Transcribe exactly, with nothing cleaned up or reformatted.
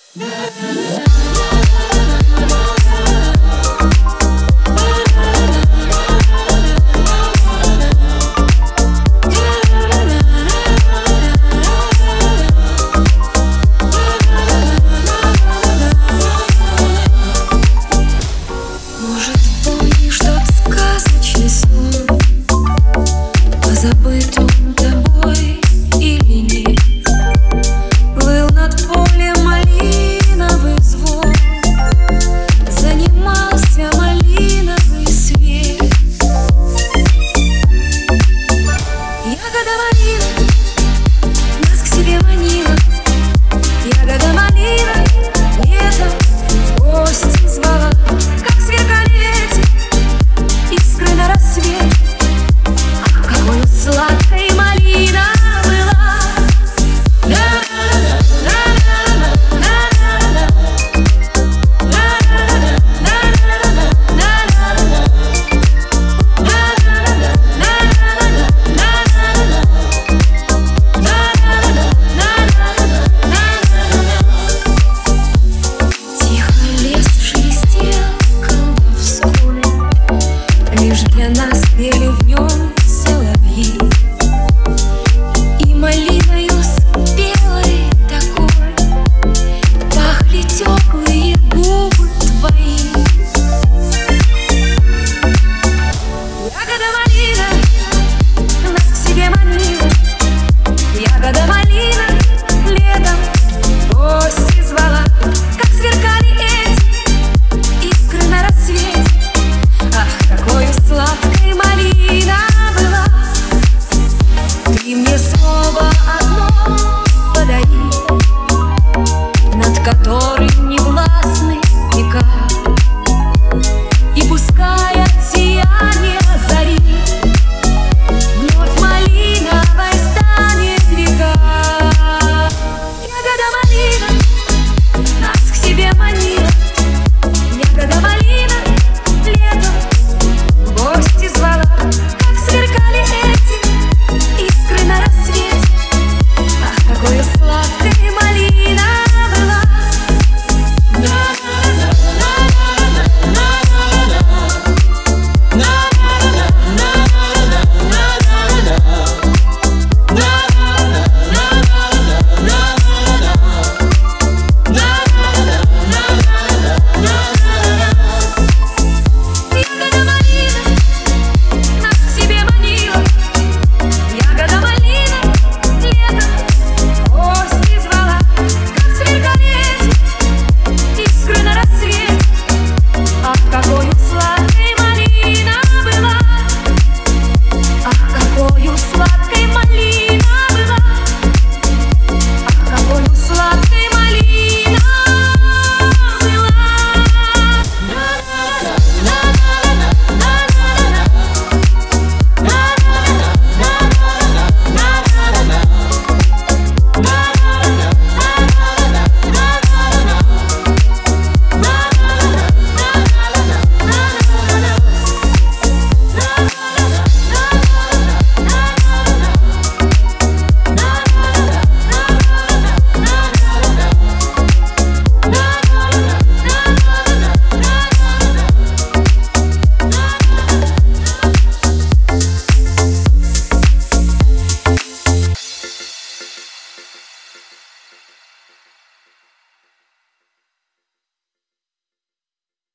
Забыт он тобой или нет? Плыл над полем малиновый звон, занимался малиновый свет. Ягода малина нас к себе манила, ягода малина летом в гости звала. Как сверкали эти искры на рассвет, сладкой малина была. Тихо лес шелестел колдовской, лишь для нас пели в нем соловьи. И малиною спелой такой пахли теплые губы твои. Ягода малина нас к себе манила, ягода малина.